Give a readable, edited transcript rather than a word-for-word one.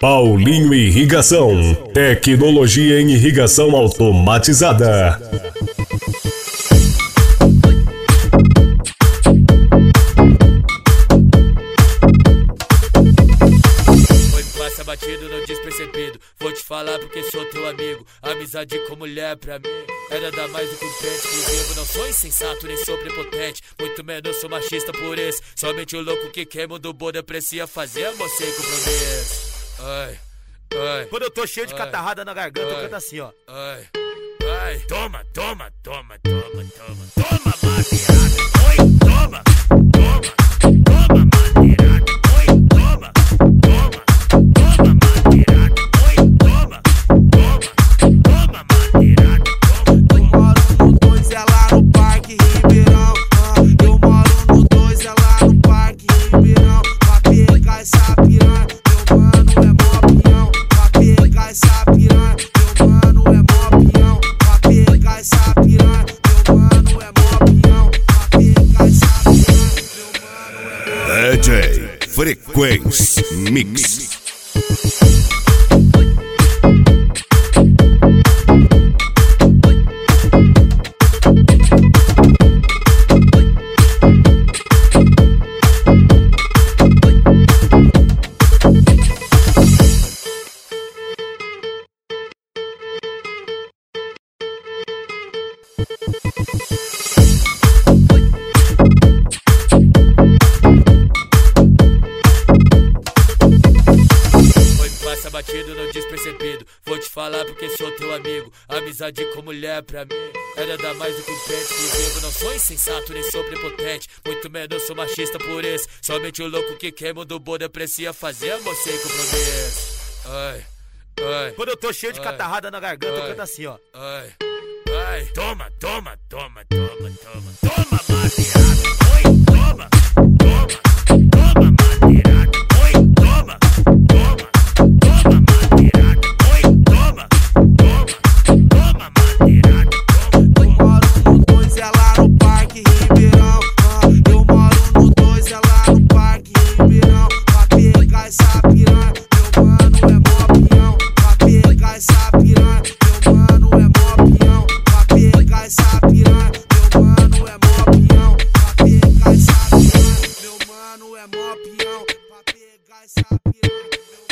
Paulinho Irrigação, tecnologia em irrigação automatizada. Foi passa batido, não despercebido. Vou te falar porque sou teu amigo. Amizade com mulher pra mim é nada mais do que um pente exclusivo. Não sou insensato nem sou prepotente, muito menos sou machista por isso. Somente o louco que quer mundo bom aprecia fazer amor sem compromisso. Ai, ai. Quando eu tô cheio de catarrada na garganta, eu canto assim, ó. Ai, ai. Toma, toma, toma, toma, toma. Toma, madeirada. Oi, toma, toma. Toma, madeirada. Oi, toma, toma. Toma, madeirada. Oi, toma, toma. Toma, madeirada. Eu moro no 2, é lá no Parque Ribeirão. Eu moro no 2, é lá no Parque Ribeirão. Pra pegar essa piranha, meu mano é mó pião. Pra pegar essa piranha, meu mano é mó pião. Pra pegar essa piranha, meu mano é mó pião. Pra pegar essa piranha, meu mano é mó pião. DJ Frequência Mix. Passa batido, não despercebido. Vou te falar porque sou teu amigo. Amizade com mulher pra mim é nada mais do que um pente exclusivo. Não sou insensato nem sou prepotente, muito menos sou machista por isso. Somente o louco que quer mundo bom aprecia fazer amor sem compromisso. Ai, ai. Quando eu tô cheio de catarrada na garganta, eu canto assim, ó. Ai, ai. Toma, toma, toma, toma, toma. Toma, madeirada. Oi, toma, toma. Toma, madeirada. Oi, toma, toma. Toma, madeirada. Oi, toma, toma. Toma, madeirada. Eu moro no 2, é lá no Parque Ribeirão. Eu moro no 2, é lá no Parque Ribeirão. Pra pegar essa piranha, meu mano é mó pião. Pra pegar essa piranha, meu mano é mó pião. Pra pegar essa piranha, meu mano é mó pião. Pra pegar essa piranha, meu mano é mó pião. Pra pegar essa piranha, meu